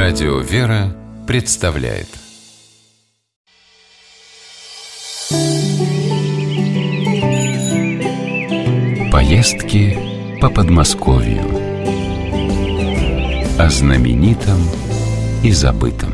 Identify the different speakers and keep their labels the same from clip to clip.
Speaker 1: Радио «Вера» представляет поездки по Подмосковью. О знаменитом и забытом.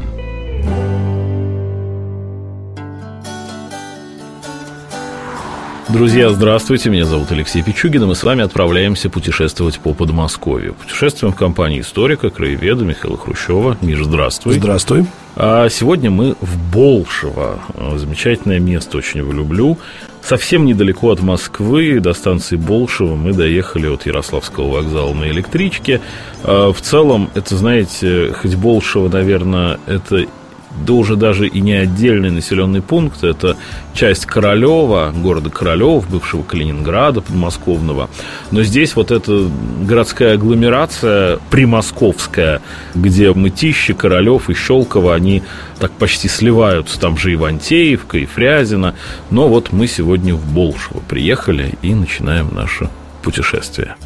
Speaker 2: Друзья, здравствуйте, меня зовут Алексей Пичугин, и мы с вами отправляемся путешествовать по Подмосковью. Путешествуем в компании историка, краеведа Михаила Хрущева. Миш, здравствуй.
Speaker 3: Здравствуй.
Speaker 2: А сегодня мы в Болшево. Замечательное место, очень его люблю. Совсем недалеко от Москвы, до станции Болшево, мы доехали от Ярославского вокзала на электричке. В целом, это, знаете, хоть Болшево, наверное, это... да уже даже и не отдельный населенный пункт, это часть Королева, города Королев, бывшего Калининграда подмосковного. Но здесь вот эта городская агломерация примосковская, где Мытищи, Королев и Щелково, они так почти сливаются. Там же Ивантеевка, и Фрязино. Но вот мы сегодня в Болшево приехали и начинаем наше путешествие.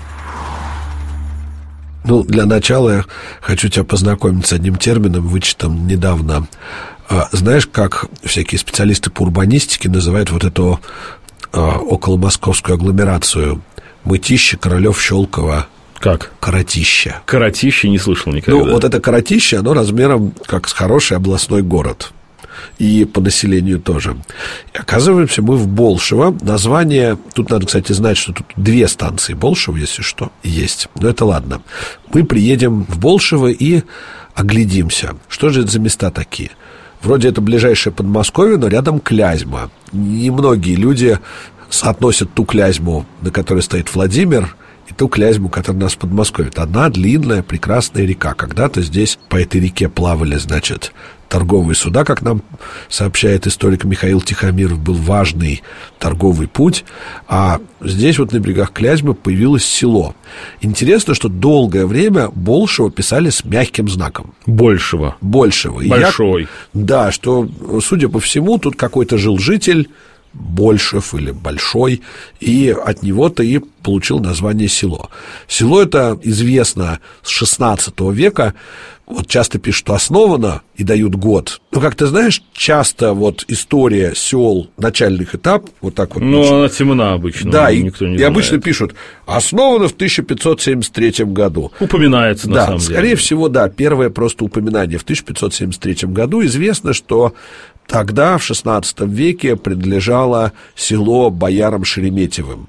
Speaker 3: Ну, для начала я хочу тебя познакомить с одним термином, вычитанным недавно. Знаешь, как всякие специалисты по урбанистике называют вот эту околомосковскую агломерацию? Мытищи, Королев, Щелково.
Speaker 2: Как?
Speaker 3: Коротище. Коротище
Speaker 2: не слышал никогда.
Speaker 3: Ну, вот это Коротище, оно размером как с хороший областной город. И по населению тоже. И оказываемся мы в Болшево. Название... Тут надо, кстати, знать, что тут 2 станции Болшево, если что, есть. Но это ладно. Мы приедем в Болшево и оглядимся. Что же это за места такие? Вроде это ближайшее Подмосковье, но рядом Клязьма. Немногие люди соотносят ту Клязьму, на которой стоит Владимир, и ту Клязьму, которая у нас в Подмосковье. Это одна длинная, прекрасная река. Когда-то здесь по этой реке плавали, значит, торговые суда, как нам сообщает историк Михаил Тихомиров, был важный торговый путь. А здесь вот на берегах Клязьмы появилось село. Интересно, что долгое время Болшево писали с мягким знаком.
Speaker 2: Большево.
Speaker 3: Большой. Да, что, судя по всему, тут какой-то жил житель, Большев или Большой, и от него-то и получил название село. Село это известно с XVI века. Вот часто пишут, что основано, и дают год. Но, как ты знаешь, часто вот история сел, начальных этап, вот так вот...
Speaker 2: Ну, она темна обычно.
Speaker 3: Да,
Speaker 2: никто не
Speaker 3: и
Speaker 2: знает.
Speaker 3: Обычно пишут, основано в 1573 году.
Speaker 2: Упоминается, на самом деле.
Speaker 3: Скорее всего, да, первое просто упоминание в 1573 году. Известно, что тогда, в XVI веке, принадлежало село боярам Шереметьевым.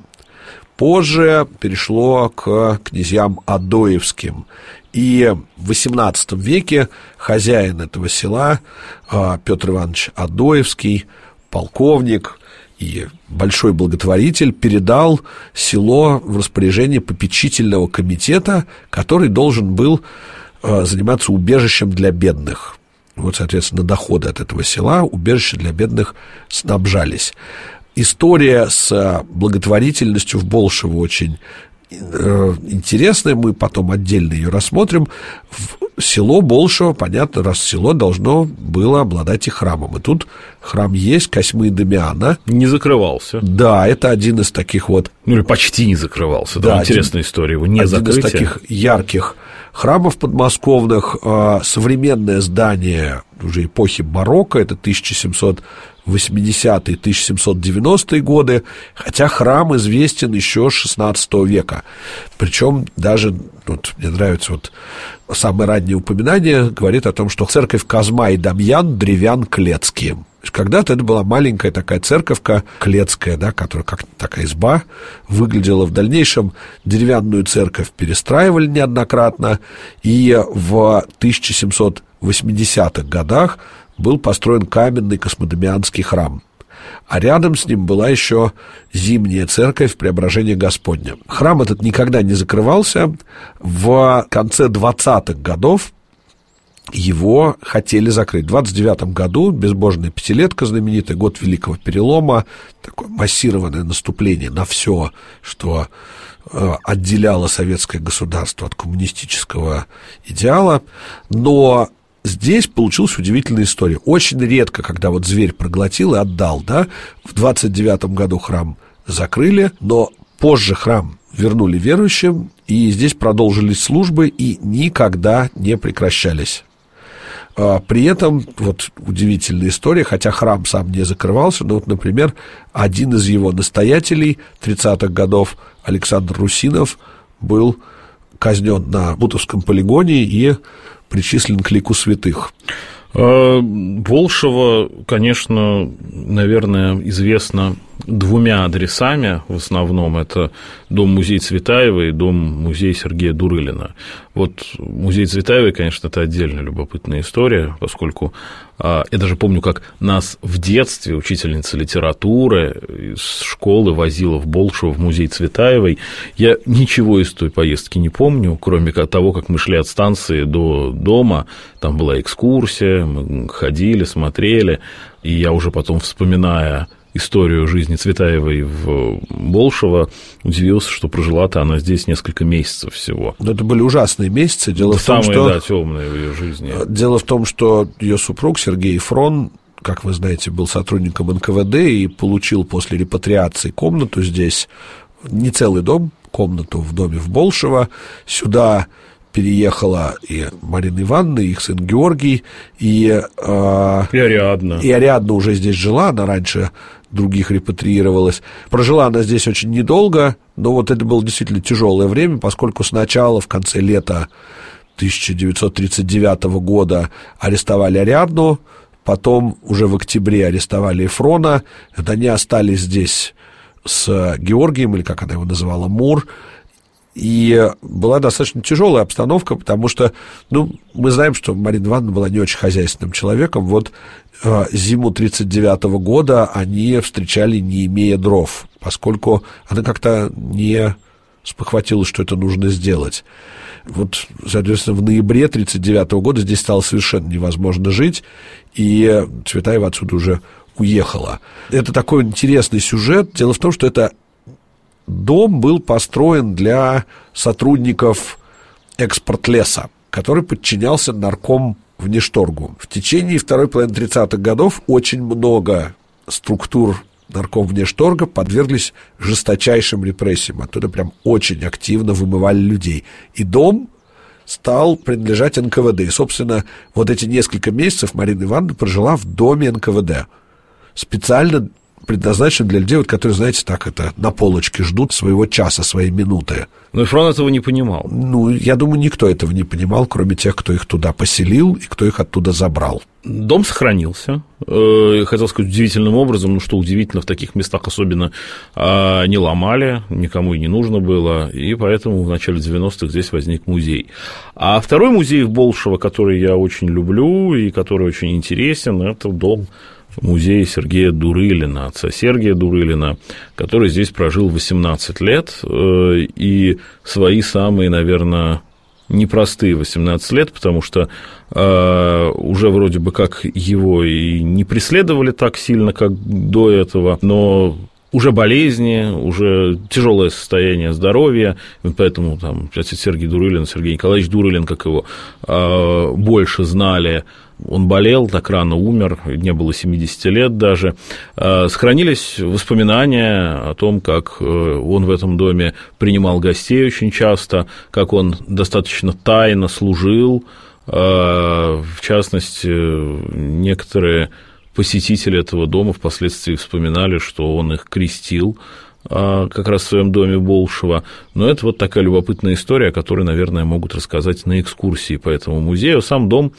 Speaker 3: Позже перешло к князьям Адоевским. И в XVIII веке хозяин этого села, Петр Иванович Адоевский, полковник и большой благотворитель, передал село в распоряжение попечительного комитета, который должен был заниматься убежищем для бедных. Вот, соответственно, доходы от этого села, убежища для бедных снабжались. История с благотворительностью в Болшево очень интересная, мы потом отдельно ее рассмотрим. Село Болшево, понятно, раз село должно было обладать и храмом. И тут храм есть, Косьмы и Дамиана.
Speaker 2: Не закрывался.
Speaker 3: Да, это один из таких вот...
Speaker 2: Ну, или почти не закрывался. Да, интересная история его не закрытия.
Speaker 3: Один из таких ярких храмов подмосковных. Современное здание уже эпохи барокко, это 1780-е, 1790-е годы, хотя храм известен еще с XVI века. Причем даже, вот, мне нравится вот самое раннее упоминание, говорит о том, что церковь Козьма и Дамьян древян клецкие. Когда-то это была маленькая такая церковка клецкая, да, которая как такая изба выглядела. В дальнейшем деревянную церковь перестраивали неоднократно, и в 1780-х годах был построен каменный Космодемианский храм. А рядом с ним была еще зимняя церковь Преображения Господня. Храм этот никогда не закрывался. В конце 20-х годов его хотели закрыть. В 29 году безбожная пятилетка, знаменитый год Великого Перелома, такое массированное наступление на все, что отделяло советское государство от коммунистического идеала. Но здесь получилась удивительная история. Очень редко, когда вот зверь проглотил и отдал, да, в 29 году храм закрыли, но позже храм вернули верующим, и здесь продолжились службы и никогда не прекращались. При этом, вот удивительная история, хотя храм сам не закрывался, но вот, например, один из его настоятелей 30-х годов, Александр Русинов, был казнен на Бутовском полигоне и причислен к лику святых.
Speaker 2: Болшево, конечно, наверное, известно двумя адресами в основном. Это дом-музей Цветаева и дом-музей Сергея Дурылина. Вот музей Цветаева, конечно, это отдельно любопытная история, поскольку я даже помню, как нас в детстве учительница литературы из школы возила в Болшево в музей Цветаевой. Я ничего из той поездки не помню, кроме того, как мы шли от станции до дома. Там была экскурсия, мы ходили, смотрели, и я уже потом, вспоминая историю жизни Цветаевой в Болшево, удивился, что прожила-то она здесь несколько месяцев всего.
Speaker 3: Но это были ужасные месяцы. Дело в том,
Speaker 2: самые, да, темные в ее жизни.
Speaker 3: Дело в том, что ее супруг Сергей Фрон, как вы знаете, был сотрудником НКВД и получил после репатриации комнату здесь, не целый дом, комнату в доме в Болшево. Сюда переехала и Марина Ивановна, и их сын Георгий, и
Speaker 2: Ариадна.
Speaker 3: И Ариадна уже здесь жила, она раньше других репатриировалась. Прожила она здесь очень недолго, но вот это было действительно тяжелое время, поскольку сначала, в конце лета 1939 года, арестовали Ариадну, потом уже в октябре арестовали Эфрона, они остались здесь с Георгием, или как она его называла, Мур. И была достаточно тяжелая обстановка, потому что, мы знаем, что Марина Ивановна была не очень хозяйственным человеком. Вот зиму 1939 года они встречали, не имея дров, поскольку она как-то не спохватилась, что это нужно сделать. Вот, соответственно, в ноябре 1939 года здесь стало совершенно невозможно жить, и Цветаева отсюда уже уехала. Это такой интересный сюжет. Дело в том, что это дом был построен для сотрудников Экспортлеса, который подчинялся Наркомвнешторгу. В течение второй половины 30-х годов очень много структур Наркомвнешторга подверглись жесточайшим репрессиям. Оттуда прям очень активно вымывали людей. И дом стал принадлежать НКВД. И, собственно, вот эти несколько месяцев Марина Ивановна прожила в доме НКВД. Специально предназначен для людей, которые, знаете, так это на полочке ждут своего часа, своей минуты.
Speaker 2: Но Эфрон этого не понимал.
Speaker 3: Я думаю, никто этого не понимал, кроме тех, кто их туда поселил и кто их оттуда забрал.
Speaker 2: Дом сохранился, хотел сказать, удивительным образом, что удивительно, в таких местах особенно не ломали, никому и не нужно было, и поэтому в начале 90-х здесь возник музей. А второй музей в Болшево, который я очень люблю и который очень интересен, это дом музея Сергея Дурылина, отца Сергия Дурылина, который здесь прожил 18 лет, и свои самые, наверное, непростые 18 лет, потому что уже вроде бы как его и не преследовали так сильно, как до этого, но уже болезни, уже тяжелое состояние здоровья, поэтому там отец Сергий Дурылин, Сергей Николаевич Дурылин, как его больше знали, он болел, так рано умер, не было 70 лет даже. Сохранились воспоминания о том, как он в этом доме принимал гостей очень часто, как он достаточно тайно служил. В частности, некоторые посетители этого дома впоследствии вспоминали, что он их крестил как раз в своем доме Болшево. Но это вот такая любопытная история, о которой, наверное, могут рассказать на экскурсии по этому музею. Сам дом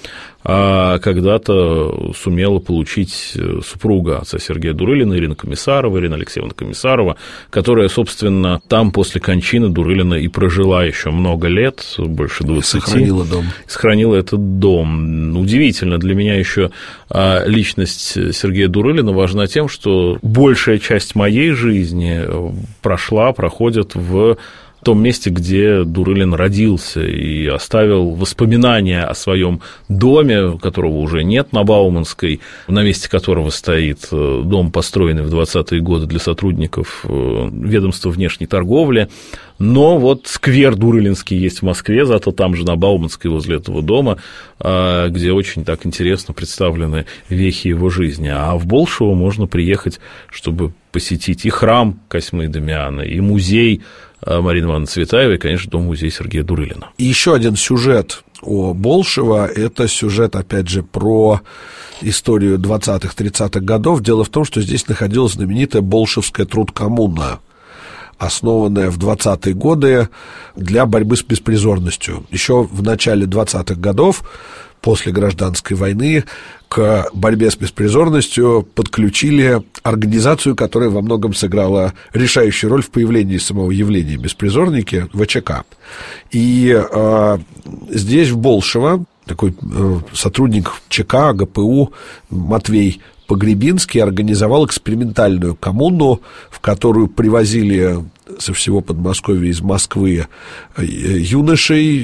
Speaker 2: когда-то сумела получить супруга отца Сергея Дурылина, Ирина Комиссарова, Ирина Алексеевна Комиссарова, которая, собственно, там после кончины Дурылина и прожила еще много лет, больше 20.
Speaker 3: Сохранила дом.
Speaker 2: Сохранила этот дом. Удивительно для меня еще личность Сергея Дурылина важна тем, что большая часть моей жизни проходит в том месте, где Дурылин родился и оставил воспоминания о своем доме, которого уже нет на Бауманской, на месте которого стоит дом, построенный в 20-е годы для сотрудников ведомства внешней торговли. Но вот сквер Дурылинский есть в Москве, зато там же на Бауманской возле этого дома, где очень так интересно представлены вехи его жизни. А в Болшево можно приехать, чтобы посетить и храм Косьмы и Дамиана, и музей Марины Ивановны Цветаевой, и, конечно, Дом-музей Сергея Дурылина.
Speaker 3: И еще один сюжет о Болшево – это сюжет, опять же, про историю 20-30-х годов. Дело в том, что здесь находилась знаменитая Болшевская трудкоммуна, основанная в 20-е годы для борьбы с беспризорностью. Еще в начале 20-х годов, после гражданской войны, к борьбе с беспризорностью подключили организацию, которая во многом сыграла решающую роль в появлении самого явления беспризорники – ВЧК. И здесь, в Болшево, такой сотрудник ЧК, ГПУ Матвей Погребинский организовал экспериментальную коммуну, в которую привозили со всего Подмосковья, из Москвы, юношей,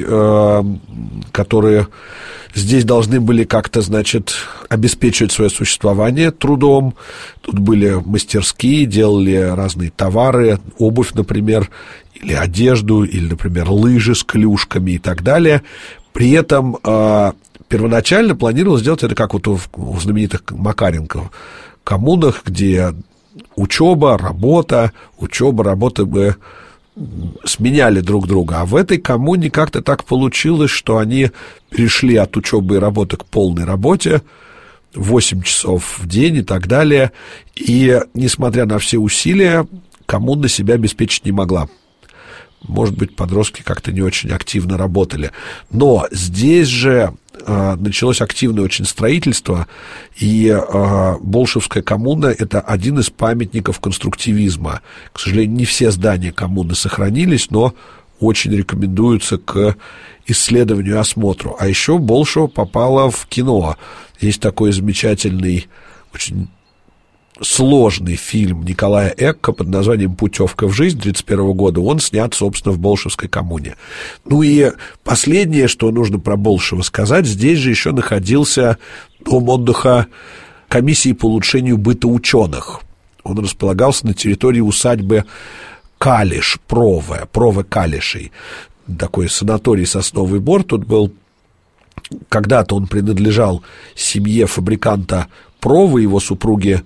Speaker 3: которые здесь должны были как-то, значит, обеспечивать свое существование трудом. Тут были мастерские, делали разные товары, обувь, например, или одежду, или, например, лыжи с клюшками и так далее. При этом первоначально планировалось сделать это как вот у знаменитых Макаренко коммунах, где учеба, работа бы сменяли друг друга. А в этой коммуне как-то так получилось, что они перешли от учебы и работы к полной работе, 8 часов в день и так далее. И, несмотря на все усилия, коммуна себя обеспечить не могла. Может быть, подростки как-то не очень активно работали. Но здесь же началось активное очень строительство, и Болшевская коммуна – это один из памятников конструктивизма. К сожалению, не все здания коммуны сохранились, но очень рекомендуются к исследованию и осмотру. А еще Болшево попало в кино. Есть такой замечательный, очень сложный фильм Николая Экка под названием «Путевка в жизнь» 1931 года. Он снят, собственно, в Болшевской коммуне. Ну и последнее, что нужно про Болшево сказать, здесь же еще находился дом отдыха комиссии по улучшению быта ученых. Он располагался на территории усадьбы Калиш, Прове Калишей. Такой санаторий «Сосновый Бор» тут был. Когда-то он принадлежал семье фабриканта Провы, его супруги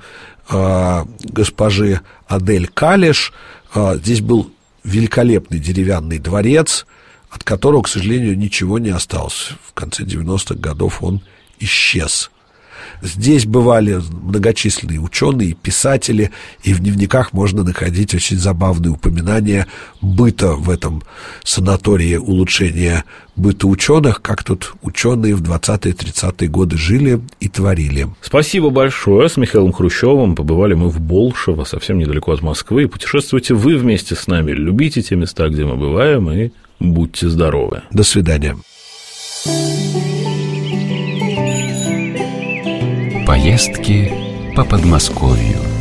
Speaker 3: госпожи Адель Калиш. Здесь был великолепный деревянный дворец, от которого, к сожалению, ничего не осталось. В конце 90-х годов он исчез. Здесь бывали многочисленные ученые, писатели, и в дневниках можно находить очень забавные упоминания быта в этом санатории, улучшения быта ученых, как тут ученые в 20-30-е годы жили и творили.
Speaker 2: Спасибо большое. С Михаилом Хрущевым побывали мы в Болшево, совсем недалеко от Москвы. Путешествуйте вы вместе с нами, любите те места, где мы бываем, и будьте здоровы.
Speaker 3: До свидания.
Speaker 1: Поездки по Подмосковью.